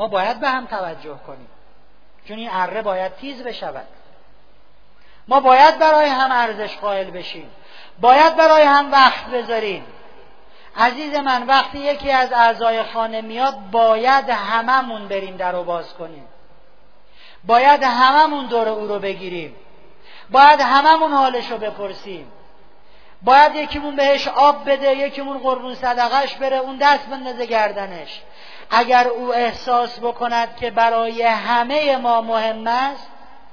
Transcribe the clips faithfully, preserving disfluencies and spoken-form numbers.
ما باید به هم توجه کنیم، چون این اره باید تیز بشود. ما باید برای هم ارزش قائل بشیم، باید برای هم وقت بذاریم. عزیز من، وقتی یکی از اعضای خانه میاد باید هممون بریم در رو باز کنیم، باید هممون دور او رو بگیریم، باید هممون حالش رو بپرسیم، باید یکیمون بهش آب بده، یکیمون قربون صدقش بره، اون دست بندازه گردنش. اگر او احساس بکند که برای همه ما مهم است،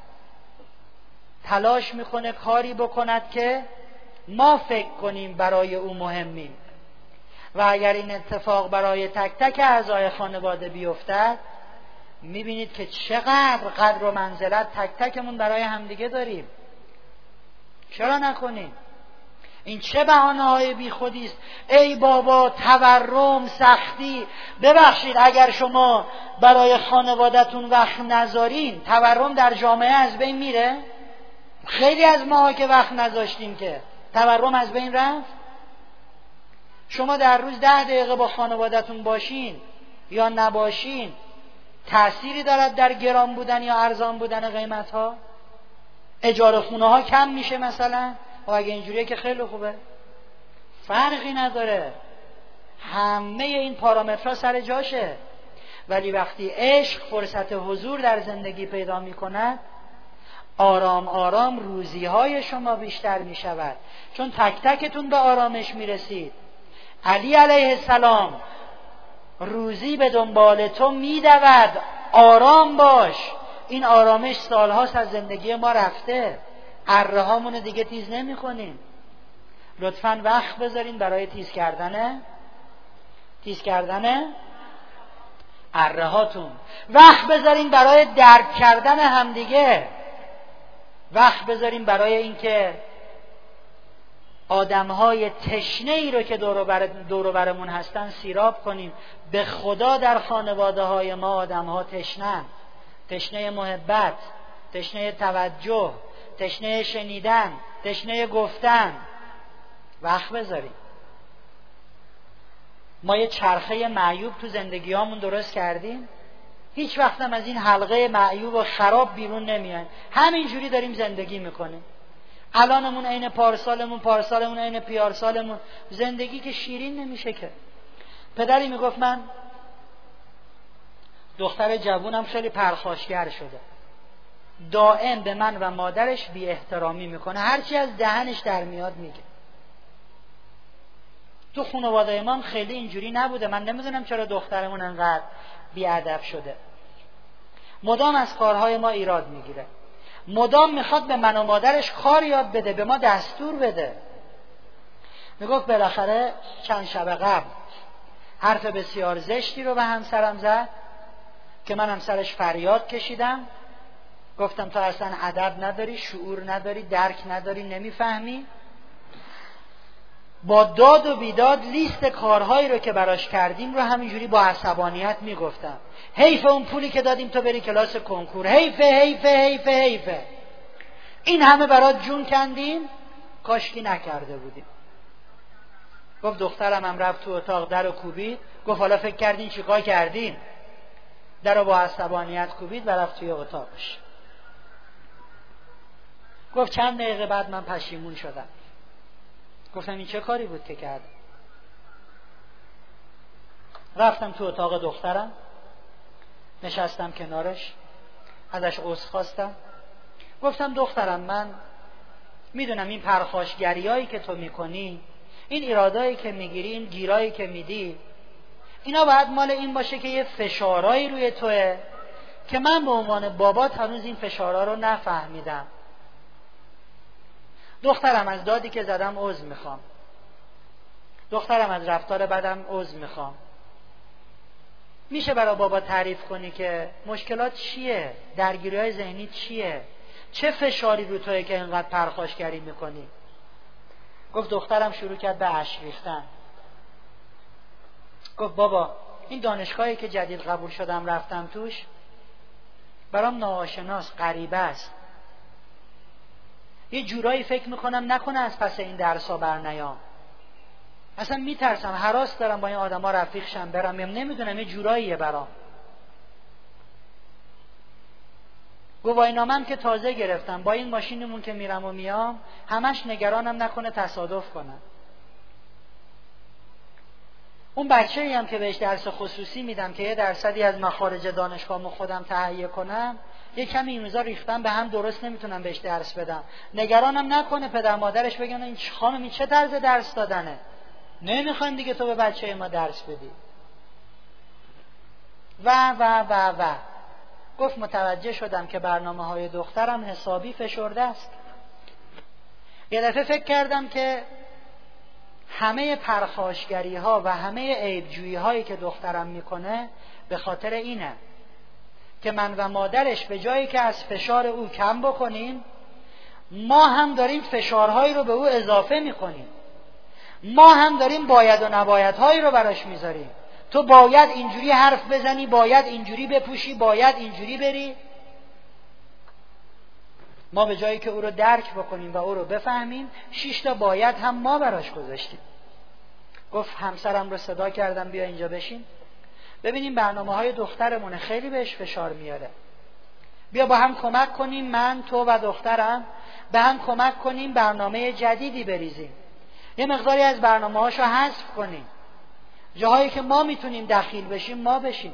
تلاش میکنه کاری بکند که ما فکر کنیم برای او مهمیم. و اگر این اتفاق برای تک تک اعضای خانواده بیفتد، میبینید که چقدر قدر و منزلت تک تکمون برای همدیگه داریم. چرا نکنیم؟ این چه بهانه‌های بی خودی است؟ ای بابا تورم، سختی. ببخشید اگر شما برای خانواده‌تون وقت نذارین، تورم در جامعه از بین میره؟ خیلی از ماها که وقت نذاشتیم که تورم از بین رفت. شما در روز ده دقیقه با خانواده‌تون باشین یا نباشین، تأثیری دارد در گران بودن یا ارزان بودن قیمت‌ها؟ اجاره خونه ها کم میشه مثلا؟ و اگه اینجوریه که خیلی خوبه، فرقی نداره، همه این پارامترها سر جاشه. ولی وقتی عشق فرصت حضور در زندگی پیدا میکند، آرام آرام روزی های شما بیشتر میشود، چون تک تکتون به آرامش میرسید. علی علیه السلام روزی به دنبال تو میدود، آرام باش. این آرامش سالهاست از زندگی ما رفته، اره هامونو دیگه تیز نمی کنیم. لطفاً وقت بذارین برای تیز کردن تیز کردن اره هاتون. وقت بذارین برای درک کردن همدیگه. وقت بذارین برای اینکه آدمهای تشنه ای رو که دور و بر دور و برمون هستن سیراب کنیم. به خدا در خانواده های ما آدمها تشنن، تشنه محبت، تشنه توجه، تشنه شنیدن، تشنه گفتن. وقت بذاریم. ما یه چرخه معیوب تو زندگیامون درست کردیم، هیچ وقت هم از این حلقه معیوب و خراب بیرون نمیایم، همینجوری داریم زندگی میکنیم. الانمون عین پارسالمون، پارسالمون عین پیارسالمون. زندگی که شیرین نمیشه که. پدری میگفت من دختر جوونم خیلی پرخاشگر شده، دائم به من و مادرش بی احترامی میکنه، هرچی از دهنش در میاد میگه. تو خانواده ما خیلی اینجوری نبوده، من نمیدونم چرا دخترمون انقدر بی ادب شده. مدام از کارهای ما ایراد میگیره، مدام میخواد به من و مادرش کار یاد بده، به ما دستور بده. میگفت بالاخره چند شب قبل حرف بسیار زشتی رو به همسرم زد که من همسرش فریاد کشیدم، گفتم تو اصلا ادب نداری، شعور نداری، درک نداری، نمیفهمی. با داد و بیداد لیست کارهایی رو که براش کردیم رو همینجوری با عصبانیت میگفتم. حیف اون پولی که دادیم تو بری کلاس کنکور، حیف حیف حیف حیف. این همه برات جون کندیم، کاشکی نکرده بودیم. گفت دخترم هم رفت تو اتاق در و کوبید. گفت حالا فکر کردین چیکار کردین؟ در رو با عصبانیت کوبید و رفت توی اتاقش. گفت چند دقیقه بعد من پشیمون شدم. گفتم این چه کاری بود که کردم؟ رفتم تو اتاق دخترم، نشستم کنارش، ازش عذر خواستم. گفتم دخترم من میدونم این پرخاشگریایی که تو میکنی، این ایرادایی که میگیری، این گیرایی که میدی، اینا باید مال این باشه که یه فشارایی روی توه که من به عنوان بابات هنوز این فشارا رو نفهمیدم. دخترم از دادی که زدم عذر میخوام. دخترم از رفتار بدم عذر میخوام. میشه برای بابا تعریف کنی که مشکلات چیه؟ درگیری‌های ذهنی چیه؟ چه فشاری رو توئه که اینقدر پرخاشگری میکنی؟ گفت دخترم شروع کرد به اشک ریختن. گفت بابا این دانشگاهی که جدید قبول شدم رفتم توش، برام ناآشناست، غریبه است. یه جورایی فکر میکنم نکنه از پس این درسا بر نیام. اصلا میترسم، هراس دارم با این آدما رفیق شم برم، نمیدونم یه جوراییه برام. گواهینامه‌ام که تازه گرفتم، با این ماشینمون که میرم و میام همش نگرانم نکنه تصادف کنم. اون بچه‌ای هم که بهش درس خصوصی میدم که یه درصدی از مخارج دانشگاهمو خودم تهیه کنم، یه کمی این روزا ریختم به هم، درست نمیتونم بهش درس بدم. نگرانم نکنه پدر مادرش بگن این خانم این چه طرز درس دادنه، نمیخوایم دیگه تو به بچه ما درس بدی و و و و گفت متوجه شدم که برنامه های دخترم حسابی فشرده است. یه دفعه فکر کردم که همه پرخاشگری ها و همه عیبجویی هایی که دخترم میکنه به خاطر اینه که من و مادرش به جایی که از فشار او کم بکنیم، ما هم داریم فشارهایی رو به او اضافه میکنیم. ما هم داریم باید و نبایدهایی رو براش میذاریم. تو باید اینجوری حرف بزنی، باید اینجوری بپوشی، باید اینجوری بری. ما به جایی که او رو درک بکنیم و او رو بفهمیم، شش تا باید هم ما براش گذاشتیم. گفت همسرم رو صدا کردم بیا اینجا بشین ببینیم برنامه های دخترمونه خیلی بهش فشار میاره، بیا با هم کمک کنیم، من تو و دخترم به هم کمک کنیم برنامه جدیدی بریزیم، یه مقداری از برنامه هاشو حذف کنیم، جاهایی که ما میتونیم دخیل بشیم ما بشیم.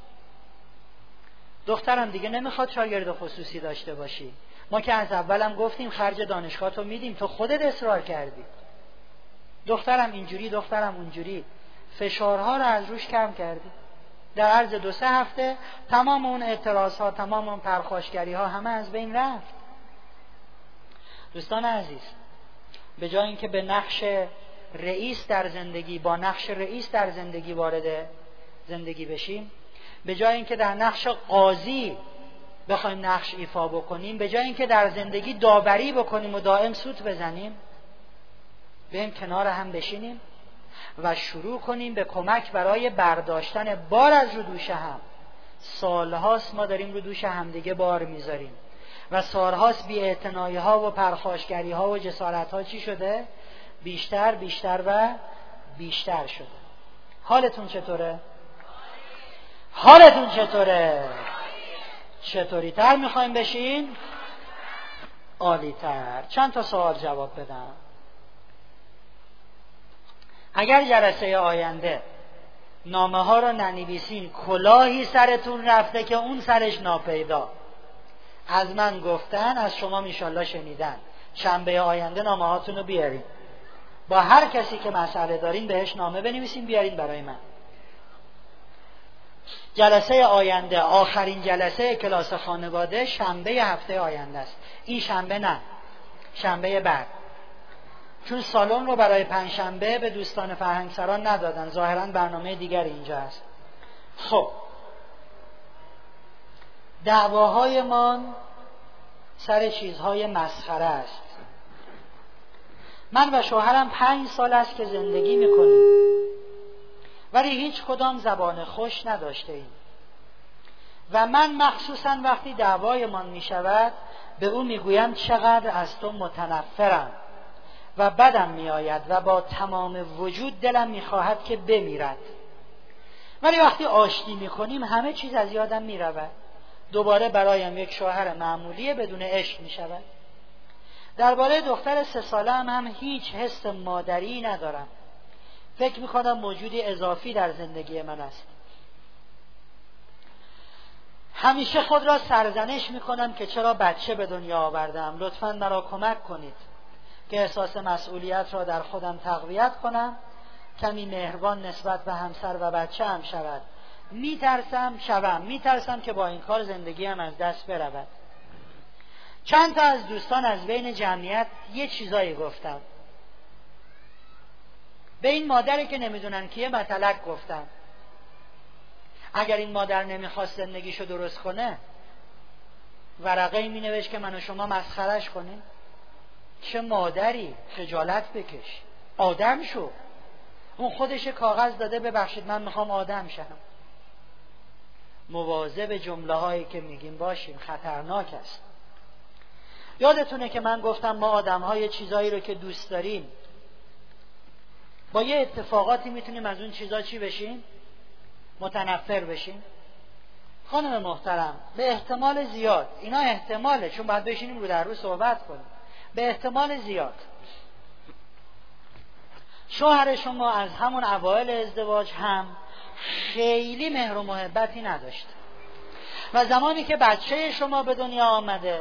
دخترم دیگه نمیخواد شاگرد خصوصی داشته باشی، ما که از اولم گفتیم خرج دانشگاه تو میدیم، تو خودت اصرار کردی. دخترم اینجوری، دخترم اونجوری، فشارها رو از روش کم کردی. در عرض دو سه هفته تمام اون اعتراض ها، تمام اون پرخاشگری ها همه از بین رفت. دوستان عزیز، به جای اینکه به نقش رئیس در زندگی با نقش رئیس در زندگی وارد زندگی بشیم، به جای اینکه در نقش قاضی بخوایم نقش ایفا بکنیم، به جای اینکه در زندگی داوری بکنیم و دائم سوت بزنیم، بریم کنار هم بشینیم و شروع کنیم به کمک برای برداشتن بار از رو دوش هم. سالهاست ما داریم رو دوش همدیگه بار میذاریم و سالهاست بی اعتنایی ها و پرخاشگری ها و جسارت ها چی شده؟ بیشتر بیشتر و بیشتر شده. حالتون چطوره؟ حالتون چطوره؟ چطوری تر میخوایم بشین؟ عالی تر. چند تا سوال جواب بدم. اگر جلسه آینده نامه ها رو ننویسین، کلاهی سرتون رفته که اون سرش ناپیدا. از من گفتن، از شما میشالله شنیدن. شنبه آینده نامه هاتون رو بیارین، با هر کسی که مسئله دارین بهش نامه بنویسین بیارین برای من. جلسه آینده، آخرین جلسه کلاس خانواده شنبه هفته آینده است. این شنبه نه، شنبه بعد، چون سالن رو برای پنجشنبه به دوستان فرهنگسران ندادن، ظاهراً برنامه دیگری اینجا هست. خب دعواهای ما سر چیزهای مسخره است. من و شوهرم پنج سال است که زندگی میکنیم ولی هیچ کدام زبان خوش نداشته ایم و من مخصوصاً وقتی دعوایمان میشود به او میگویم چقدر از تو متنفرم و بدم میآید و با تمام وجود دلم میخواهد که بمیرد، ولی وقتی آشتی میکنیم همه چیز از یادم میرود. دوباره برایم یک شوهر معمولی بدون عشق میشود. درباره دختر سه ساله هم, هم هیچ حس مادری ندارم. فکر میکنم موجودی اضافی در زندگی من است. همیشه خود را سرزنش میکنم که چرا بچه به دنیا آوردم. لطفاً مرا کمک کنید که احساس مسئولیت را در خودم تقویت کنم، کمی مهربان نسبت به همسر و بچه هم شود. میترسم شوم میترسم که با این کار زندگیم از دست برود. چند تا از دوستان از بین جمعیت یه چیزایی گفتم. به این مادری که نمیدونن کیه مطلق گفتم. اگر این مادر نمیخواست زندگیشو درست کنه، ورقه‌ای مینوشت که من و شما مسخرش کنیم. چه مادری، خجالت بکش، آدم شو. اون خودش کاغذ داده ببخشید من میخوام آدم شم. مواظب جمله هایی که میگیم باشیم، خطرناک است. یادتونه که من گفتم ما آدم های چیزایی رو که دوست داریم با یه اتفاقاتی میتونیم از اون چیزا چی بشیم؟ متنفر بشیم. خانم محترم، به احتمال زیاد، اینا احتماله چون باید بشینیم رو در رو صحبت کنیم، به احتمال زیاد شوهر شما از همون اوایل ازدواج هم خیلی مهر و محبتی نداشت و زمانی که بچه شما به دنیا آمده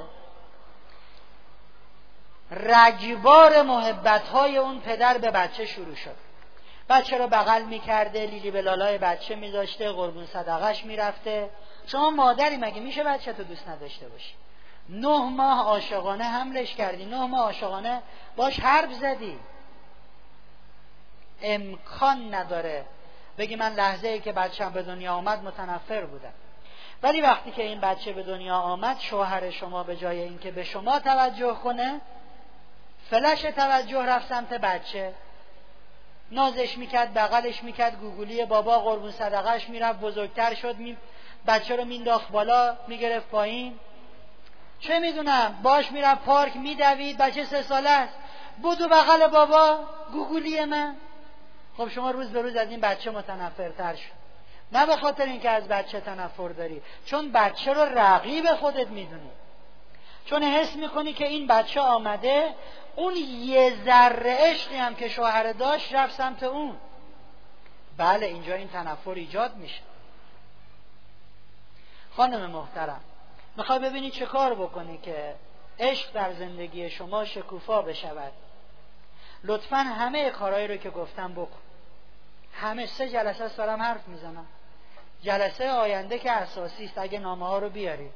رگبار محبت‌های اون پدر به بچه شروع شد. بچه رو بغل می‌کرده، لیلی به لالای بچه می‌ذاشته، قربون صدقش می‌رفته. شما مادری مگه میشه بچه تو دوست نداشته باشی؟ نه ماه عاشقانه حملش کردی، نه ماه عاشقانه باش حرف زدی. امکان نداره بگی من لحظه ای که بچه‌م به دنیا آمد متنفر بودم. ولی وقتی که این بچه به دنیا آمد، شوهر شما به جای اینکه به شما توجه کنه، فلش توجه رفت سمت بچه، نازش میکرد، بغلش میکرد، گوگولی بابا، قربون صدقش میرفت، بزرگتر شد، می... بچه رو مینداخت بالا، میگرفت پایین، چه میدونم باش میرفت پارک، میدوید، بچه سه ساله است، بودو بغل بابا، گوگولی من. خب شما روز به روز از این بچه متنفرتر شد. نه به خاطر اینکه از بچه تنفر داری، چون بچه رو رقیب خودت میدونی، چون حس میکنی که این بچه آمده اون یه ذره عشقی هم که شوهر داشت رفت سمت اون. بله اینجا این تنفر ایجاد میشه. خانم محترم، میخوای ببینی چه کار بکنی که عشق در زندگی شما شکوفا بشود؟ لطفاً همه کارهایی رو که گفتم بکن. همه سه جلسه است دارم حرف میزنم. جلسه آینده که اساسی است، اگه نامه ها رو بیاری،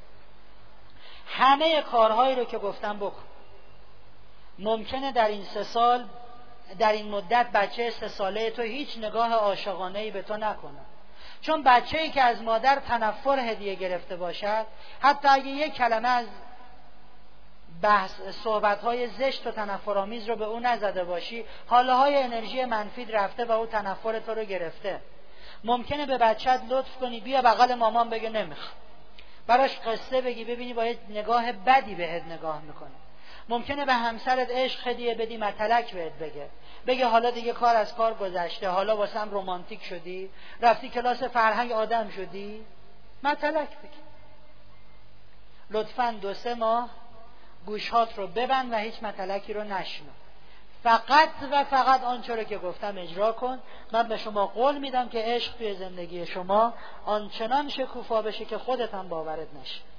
همه کارهایی رو که گفتم بکن. ممکنه در این سه سال، در این مدت بچه سه ساله تو هیچ نگاه عاشقانه‌ای به تو نکنه، چون بچه‌ای که از مادر تنفر هدیه گرفته باشد، حتی اگه یک کلمه از بحث صحبت‌های زشت و تنفرآمیز رو به او نزده باشی، حاله‌های انرژی منفی رفته و او تنفر تو رو گرفته. ممکنه به بچت لطف کنی بیا بغل مامان، بگه نمیخوام، براش قصه بگی، ببینی با یه نگاه بدی بهت نگاه میکنه. ممکنه به همسرت عشق هدیه بدی، متلک بهت بگه، بگه حالا دیگه کار از کار گذشته، حالا واسم رمانتیک شدی، رفتی کلاس فرهنگ آدم شدی، متلک بگه. لطفاً دو سه ماه گوشهات رو ببند و هیچ متلکی رو نشنو. فقط و فقط آنچه رو که گفتم اجرا کن. من به شما قول میدم که عشق توی زندگی شما آنچنان شکوفا بشه که خودت هم باورت نشه.